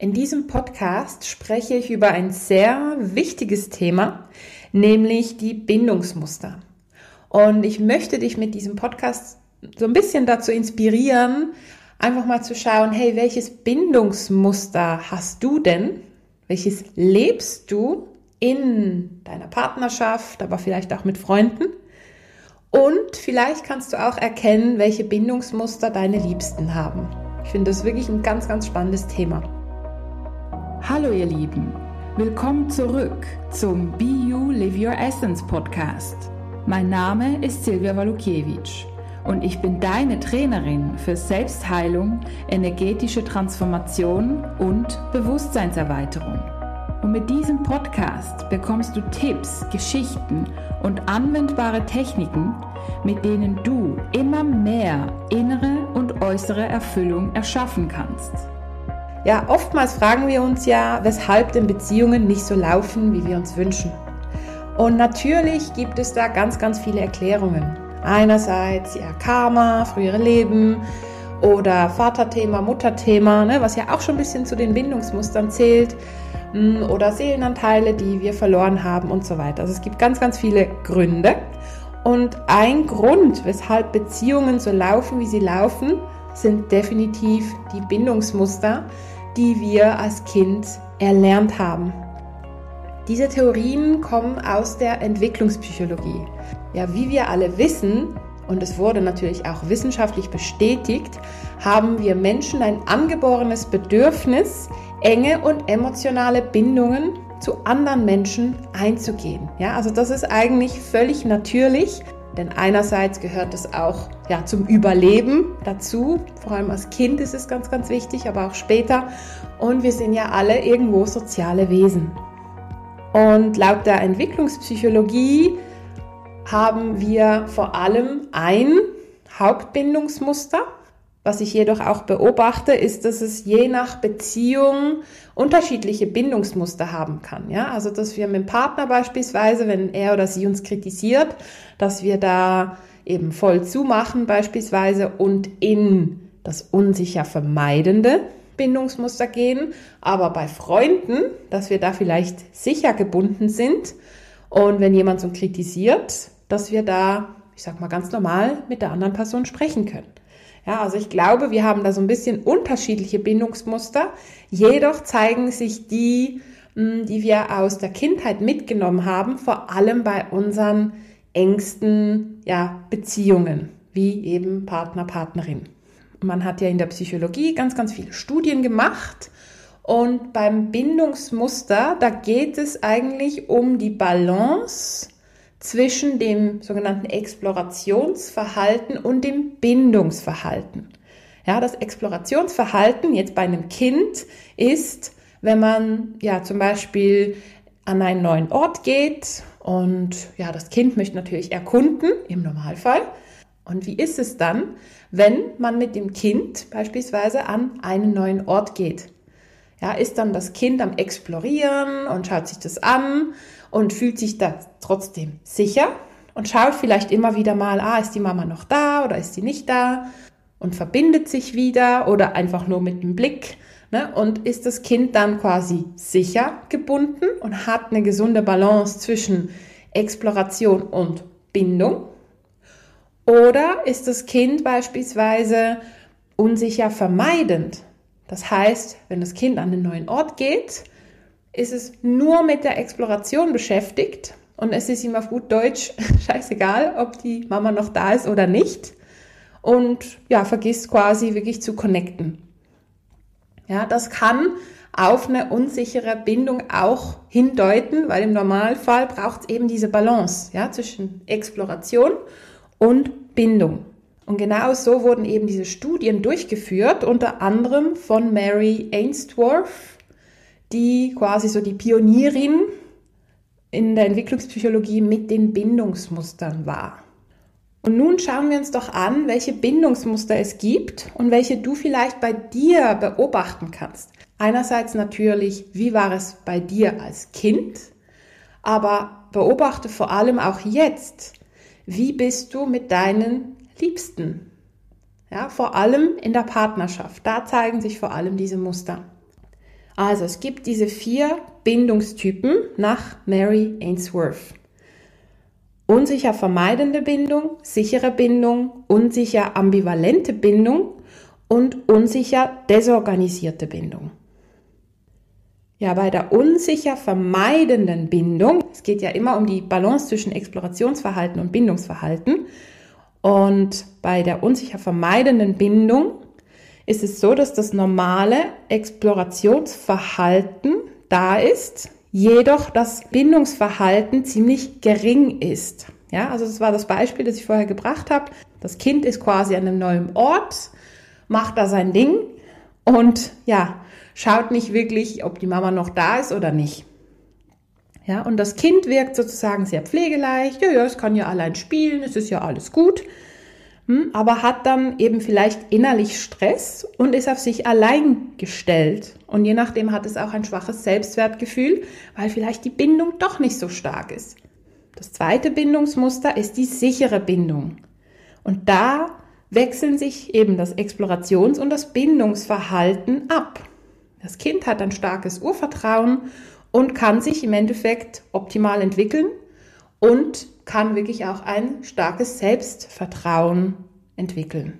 In diesem Podcast spreche ich über ein sehr wichtiges Thema, nämlich die Bindungsmuster. Und ich möchte dich mit diesem Podcast so ein bisschen dazu inspirieren, einfach mal zu schauen, hey, welches Bindungsmuster hast du denn? Welches lebst du in deiner Partnerschaft, aber vielleicht auch mit Freunden? Und vielleicht kannst du auch erkennen, welche Bindungsmuster deine Liebsten haben. Ich finde das wirklich ein ganz, ganz spannendes Thema. Hallo ihr Lieben, willkommen zurück zum Be You Live Your Essence Podcast. Mein Name ist Silvia Walukiewicz und ich bin deine Trainerin für Selbstheilung, energetische Transformation und Bewusstseinserweiterung. Und mit diesem Podcast bekommst du Tipps, Geschichten und anwendbare Techniken, mit denen du immer mehr innere und äußere Erfüllung erschaffen kannst. Ja, oftmals fragen wir uns ja, weshalb denn Beziehungen nicht so laufen, wie wir uns wünschen. Und natürlich gibt es da ganz, ganz viele Erklärungen. Einerseits ja Karma, frühere Leben oder Vaterthema, Mutterthema, was ja auch schon ein bisschen zu den Bindungsmustern zählt, oder Seelenanteile, die wir verloren haben und so weiter. Also es gibt ganz, ganz viele Gründe. Und ein Grund, weshalb Beziehungen so laufen, wie sie laufen, sind definitiv die Bindungsmuster, die wir als Kind erlernt haben. Diese Theorien kommen aus der Entwicklungspsychologie. Ja, wie wir alle wissen, und es wurde natürlich auch wissenschaftlich bestätigt, haben wir Menschen ein angeborenes Bedürfnis, enge und emotionale Bindungen zu anderen Menschen einzugehen. Ja, also das ist eigentlich völlig natürlich, denn einerseits gehört es auch zum Überleben dazu. Vor allem als Kind ist es ganz, ganz wichtig, aber auch später. Und wir sind ja alle irgendwo soziale Wesen. Und laut der Entwicklungspsychologie haben wir vor allem ein Hauptbindungsmuster. Was ich jedoch auch beobachte, ist, dass es je nach Beziehung unterschiedliche Bindungsmuster haben kann. Ja? Also, dass wir mit dem Partner beispielsweise, wenn er oder sie uns kritisiert, dass wir da eben voll zumachen beispielsweise und in das unsicher vermeidende Bindungsmuster gehen. Aber bei Freunden, dass wir da vielleicht sicher gebunden sind und wenn jemand so kritisiert, dass wir da, ich sag mal ganz normal, mit der anderen Person sprechen können. Ja, also ich glaube, wir haben da so ein bisschen unterschiedliche Bindungsmuster. Jedoch zeigen sich die wir aus der Kindheit mitgenommen haben, vor allem bei unseren engsten Beziehungen, wie eben Partner, Partnerin. Man hat ja in der Psychologie ganz, ganz viele Studien gemacht und beim Bindungsmuster, da geht es eigentlich um die Balance zwischen dem sogenannten Explorationsverhalten und dem Bindungsverhalten. Ja, das Explorationsverhalten jetzt bei einem Kind ist, wenn man zum Beispiel an einen neuen Ort geht und das Kind möchte natürlich erkunden, im Normalfall. Und wie ist es dann, wenn man mit dem Kind beispielsweise an einen neuen Ort geht? Ja, ist dann das Kind am Explorieren und schaut sich das an und fühlt sich da trotzdem sicher und schaut vielleicht immer wieder mal, ist die Mama noch da oder ist sie nicht da und verbindet sich wieder oder einfach nur mit dem Blick. Und ist das Kind dann quasi sicher gebunden und hat eine gesunde Balance zwischen Exploration und Bindung? Oder ist das Kind beispielsweise unsicher vermeidend? Das heißt, wenn das Kind an den neuen Ort geht, ist es nur mit der Exploration beschäftigt und es ist ihm auf gut Deutsch scheißegal, ob die Mama noch da ist oder nicht und vergisst quasi wirklich zu connecten. Ja, das kann auf eine unsichere Bindung auch hindeuten, weil im Normalfall braucht es eben diese Balance zwischen Exploration und Bindung. Und genau so wurden eben diese Studien durchgeführt, unter anderem von Mary Ainsworth, die quasi so die Pionierin in der Entwicklungspsychologie mit den Bindungsmustern war. Und nun schauen wir uns doch an, welche Bindungsmuster es gibt und welche du vielleicht bei dir beobachten kannst. Einerseits natürlich, wie war es bei dir als Kind, aber beobachte vor allem auch jetzt, wie bist du mit deinen Liebsten? Ja, vor allem in der Partnerschaft, da zeigen sich vor allem diese Muster. Also es gibt diese 4 Bindungstypen nach Mary Ainsworth. Unsicher vermeidende Bindung, sichere Bindung, unsicher ambivalente Bindung und unsicher desorganisierte Bindung. Ja, bei der unsicher vermeidenden Bindung, es geht ja immer um die Balance zwischen Explorationsverhalten und Bindungsverhalten. Und bei der unsicher vermeidenden Bindung ist es so, dass das normale Explorationsverhalten da ist, jedoch das Bindungsverhalten ziemlich gering ist. Ja, also das war das Beispiel, das ich vorher gebracht habe. Das Kind ist quasi an einem neuen Ort, macht da sein Ding und ja, schaut nicht wirklich, ob die Mama noch da ist oder nicht. Ja, und das Kind wirkt sozusagen sehr pflegeleicht. Ja, es kann ja allein spielen, es ist ja alles gut. Aber hat dann eben vielleicht innerlich Stress und ist auf sich allein gestellt. Und je nachdem hat es auch ein schwaches Selbstwertgefühl, weil vielleicht die Bindung doch nicht so stark ist. Das zweite Bindungsmuster ist die sichere Bindung. Und da wechseln sich eben das Explorations- und das Bindungsverhalten ab. Das Kind hat ein starkes Urvertrauen und kann sich im Endeffekt optimal entwickeln und kann wirklich auch ein starkes Selbstvertrauen entwickeln.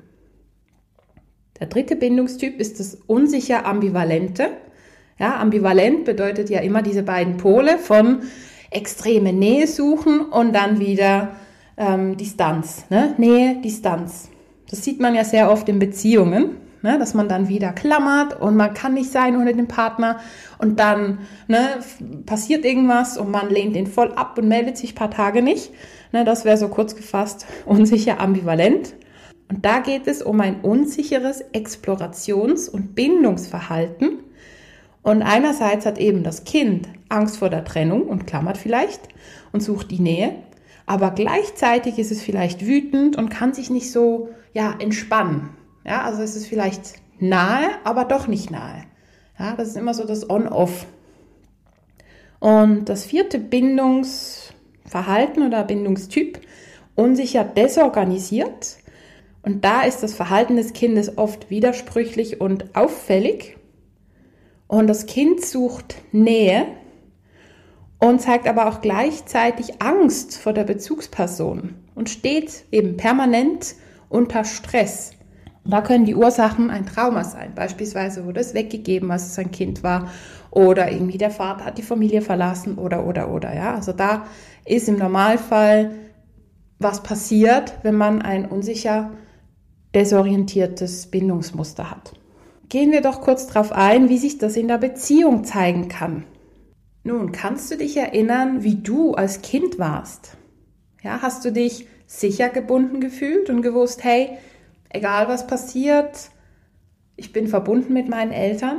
Der dritte Bindungstyp ist das unsicher ambivalente. Ja, ambivalent bedeutet ja immer diese beiden Pole von extreme Nähe suchen und dann wieder Distanz. Ne? Nähe, Distanz. Das sieht man ja sehr oft in Beziehungen, ne? Dass man dann wieder klammert und man kann nicht sein ohne den Partner und dann passiert irgendwas und man lehnt ihn voll ab und meldet sich ein paar Tage nicht. Ne? Das wäre so kurz gefasst unsicher ambivalent. Und da geht es um ein unsicheres Explorations- und Bindungsverhalten. Und einerseits hat eben das Kind Angst vor der Trennung und klammert vielleicht und sucht die Nähe. Aber gleichzeitig ist es vielleicht wütend und kann sich nicht so entspannen. Ja, also es ist vielleicht nahe, aber doch nicht nahe. Ja, das ist immer so das On-Off. Und das vierte Bindungsverhalten oder Bindungstyp, unsicher desorganisiert. Und da ist das Verhalten des Kindes oft widersprüchlich und auffällig. Und das Kind sucht Nähe und zeigt aber auch gleichzeitig Angst vor der Bezugsperson und steht eben permanent unter Stress. Und da können die Ursachen ein Trauma sein. Beispielsweise wurde es weggegeben, als es ein Kind war, oder irgendwie der Vater hat die Familie verlassen oder. Ja, also da ist im Normalfall was passiert, wenn man ein unsicher desorientiertes Bindungsmuster hat. Gehen wir doch kurz darauf ein, wie sich das in der Beziehung zeigen kann. Nun, kannst du dich erinnern, wie du als Kind warst? Ja, hast du dich sicher gebunden gefühlt und gewusst, hey, egal was passiert, ich bin verbunden mit meinen Eltern?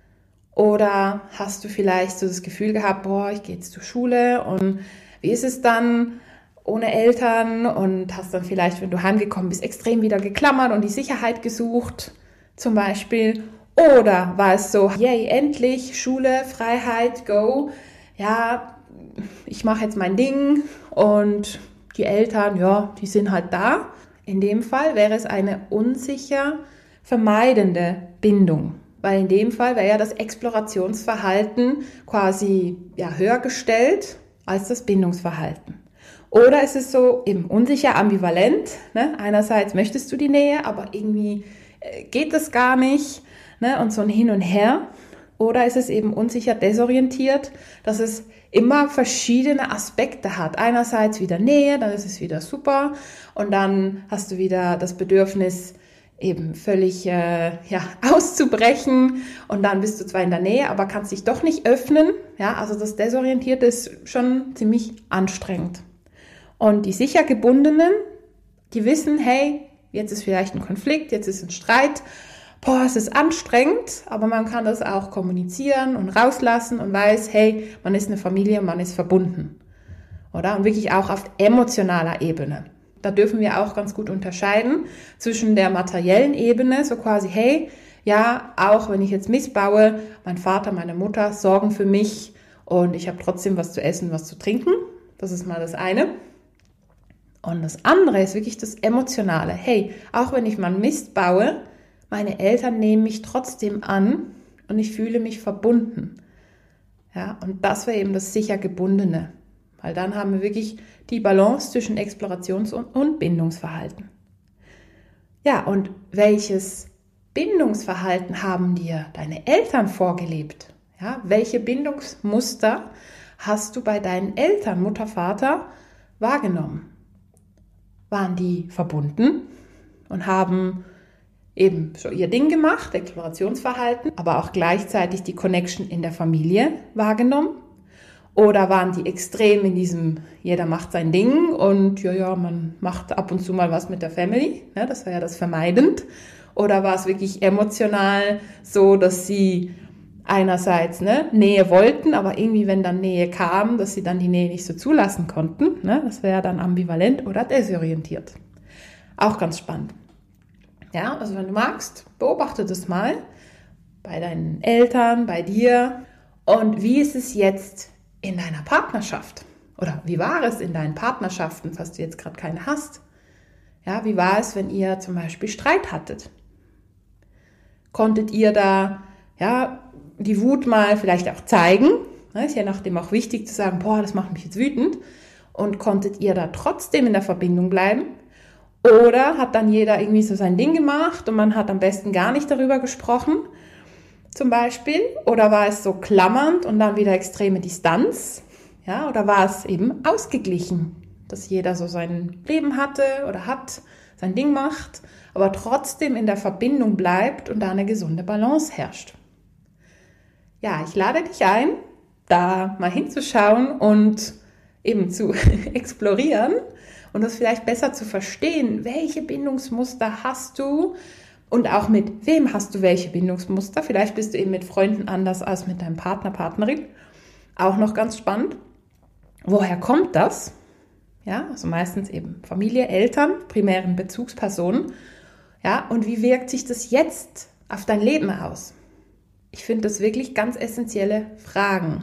Oder hast du vielleicht so das Gefühl gehabt, ich gehe jetzt zur Schule und wie ist es dann ohne Eltern? Und hast dann vielleicht, wenn du heimgekommen bist, extrem wieder geklammert und die Sicherheit gesucht, zum Beispiel. Oder war es so, yay, endlich, Schule, Freiheit, go. Ja, ich mache jetzt mein Ding und die Eltern, die sind halt da. In dem Fall wäre es eine unsicher vermeidende Bindung. Weil in dem Fall wäre ja das Explorationsverhalten quasi höher gestellt als das Bindungsverhalten. Oder ist es so eben unsicher ambivalent, ne? Einerseits möchtest du die Nähe, aber irgendwie geht das gar nicht, ne? Und so ein Hin und Her. Oder ist es eben unsicher desorientiert, dass es immer verschiedene Aspekte hat. Einerseits wieder Nähe, dann ist es wieder super und dann hast du wieder das Bedürfnis, eben völlig auszubrechen und dann bist du zwar in der Nähe, aber kannst dich doch nicht öffnen. Ja, also das Desorientierte ist schon ziemlich anstrengend. Und die sicher Gebundenen, die wissen, hey, jetzt ist vielleicht ein Konflikt, jetzt ist ein Streit, es ist anstrengend, aber man kann das auch kommunizieren und rauslassen und weiß, hey, man ist eine Familie, man ist verbunden. Oder? Und wirklich auch auf emotionaler Ebene. Da dürfen wir auch ganz gut unterscheiden zwischen der materiellen Ebene, so quasi, hey, ja, auch wenn ich jetzt missbaue, mein Vater, meine Mutter sorgen für mich und ich habe trotzdem was zu essen, was zu trinken. Das ist mal das eine. Und das andere ist wirklich das Emotionale. Hey, auch wenn ich mal Mist baue, meine Eltern nehmen mich trotzdem an und ich fühle mich verbunden. Ja, und das wäre eben das sicher Gebundene, weil dann haben wir wirklich die Balance zwischen Explorations- und Bindungsverhalten. Ja, und welches Bindungsverhalten haben dir deine Eltern vorgelebt? Ja, welche Bindungsmuster hast du bei deinen Eltern, Mutter, Vater, wahrgenommen? Waren die verbunden und haben eben so ihr Ding gemacht, Explorationsverhalten, aber auch gleichzeitig die Connection in der Familie wahrgenommen? Oder waren die extrem in diesem, jeder macht sein Ding und ja, man macht ab und zu mal was mit der Family, ne, das war ja das vermeidend. Oder war es wirklich emotional so, dass sie einerseits Nähe wollten, aber irgendwie, wenn dann Nähe kam, dass sie dann die Nähe nicht so zulassen konnten. Ne? Das wäre dann ambivalent oder desorientiert. Auch ganz spannend. Ja, also wenn du magst, beobachte das mal bei deinen Eltern, bei dir. Und wie ist es jetzt in deiner Partnerschaft? Oder wie war es in deinen Partnerschaften, falls du jetzt gerade keine hast? Ja, wie war es, wenn ihr zum Beispiel Streit hattet? Konntet ihr da die Wut mal vielleicht auch zeigen? Ist ja nachdem auch wichtig zu sagen, das macht mich jetzt wütend. Und konntet ihr da trotzdem in der Verbindung bleiben? Oder hat dann jeder irgendwie so sein Ding gemacht und man hat am besten gar nicht darüber gesprochen, zum Beispiel? Oder war es so klammernd und dann wieder extreme Distanz? Ja, oder war es eben ausgeglichen, dass jeder so sein Leben hatte oder hat, sein Ding macht, aber trotzdem in der Verbindung bleibt und da eine gesunde Balance herrscht? Ja, ich lade dich ein, da mal hinzuschauen und eben zu explorieren und das vielleicht besser zu verstehen, welche Bindungsmuster hast du und auch mit wem hast du welche Bindungsmuster. Vielleicht bist du eben mit Freunden anders als mit deinem Partner, Partnerin. Auch noch ganz spannend. Woher kommt das? Ja, also meistens eben Familie, Eltern, primären Bezugspersonen. Ja, und wie wirkt sich das jetzt auf dein Leben aus? Ich finde das wirklich ganz essentielle Fragen.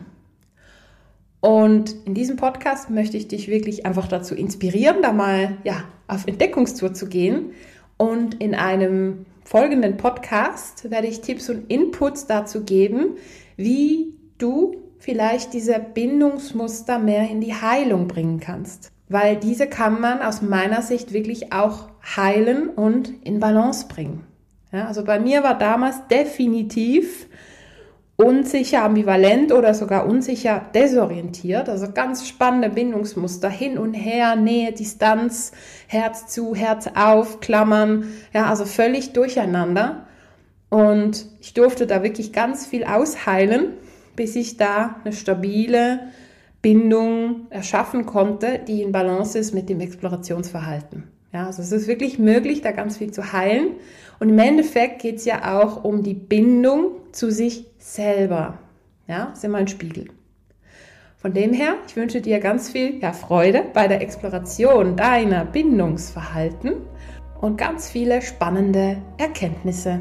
Und in diesem Podcast möchte ich dich wirklich einfach dazu inspirieren, da mal auf Entdeckungstour zu gehen. Und in einem folgenden Podcast werde ich Tipps und Inputs dazu geben, wie du vielleicht diese Bindungsmuster mehr in die Heilung bringen kannst. Weil diese kann man aus meiner Sicht wirklich auch heilen und in Balance bringen. Ja, also bei mir war damals definitiv unsicher, ambivalent oder sogar unsicher desorientiert. Also ganz spannende Bindungsmuster, hin und her, Nähe, Distanz, Herz zu, Herz auf, Klammern. Ja, also völlig durcheinander. Und ich durfte da wirklich ganz viel ausheilen, bis ich da eine stabile Bindung erschaffen konnte, die in Balance ist mit dem Explorationsverhalten. Ja, also es ist wirklich möglich, da ganz viel zu heilen. Und im Endeffekt geht es ja auch um die Bindung zu sich selber. Ja, das ist immer ein Spiegel. Von dem her, ich wünsche dir ganz viel Freude bei der Exploration deiner Bindungsverhalten und ganz viele spannende Erkenntnisse.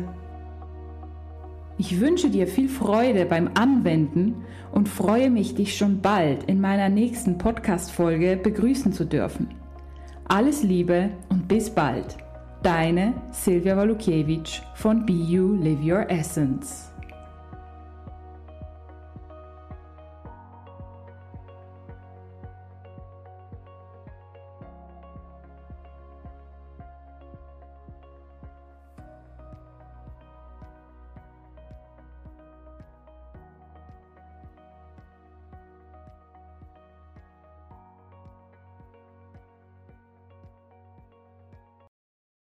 Ich wünsche dir viel Freude beim Anwenden und freue mich, dich schon bald in meiner nächsten Podcast-Folge begrüßen zu dürfen. Alles Liebe und bis bald. Deine Silvia Walukiewicz von Be You Live Your Essence.